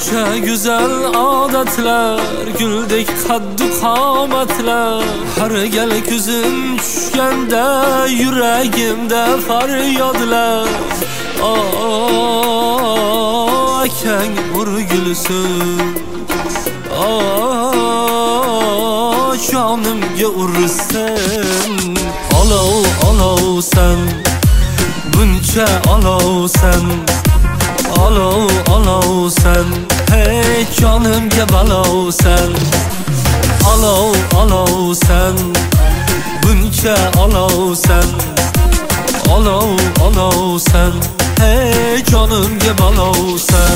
Buncha güzel adetler, güldek kaddu qamatlar. Har gal ko'zim tushganda yuragimda faryodlar. Akang urgulsin, jonimga ursin. Olov olovsan, buncha olovsan. Olov olovsan, hey jonimga balovsan. Olov olovsan, buncha olovsan. Olov olovsan, hey jonimga balovsan.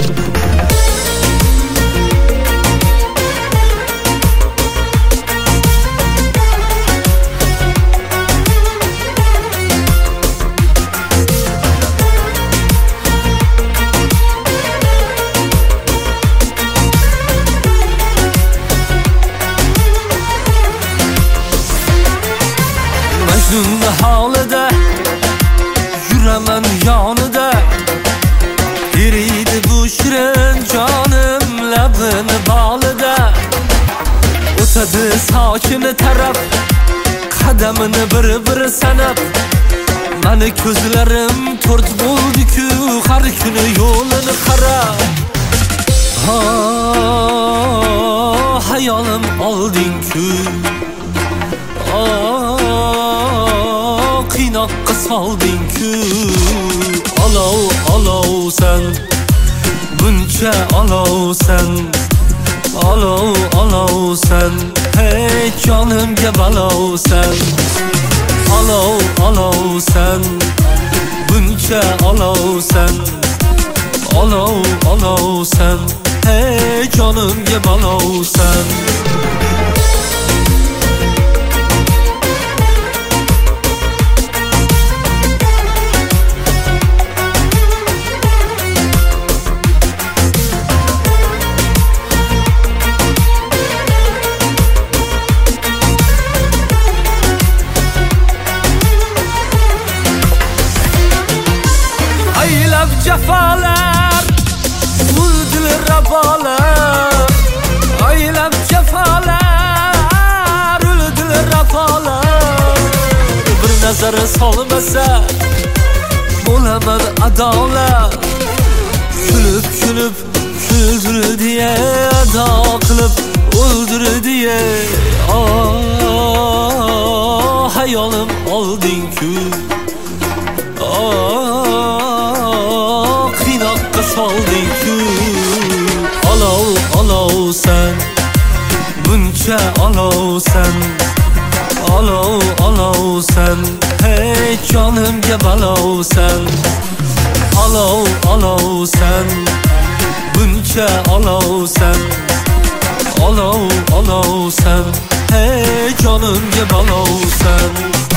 Majnun holida yuraman yonida, eriydi bu shirin jonim labini bolida. O'tadi sochini tarab, qadamini bir sanab. Mani ko'zlarim to'rt bo'ldi-ku, har kuni yo'lini qarab. Hayolim olding-ku, qiynoqqa solding-ku. Olov olovsan, buncha olovsan. Olov olovsan, hey jonimga balovsan. Olov olovsan, buncha olovsan. Olov olovsan, hey jonimga balovsan. Cefalar, vurdu rafalar. Aylab cefalar, öldü rafalar. Bir nazara solmasa bo'laman adolat. Kulib kulib güldür diye, ado qilib o'ldir diye. Hayolim olding-ku, qiynoqqa solding-ku. Olov olovsan, buncha olovsan. Olov olovsan, hey jonimga balovsan. Olov olovsan, buncha olovsan. Olov olovsan, hey jonimga balovsan.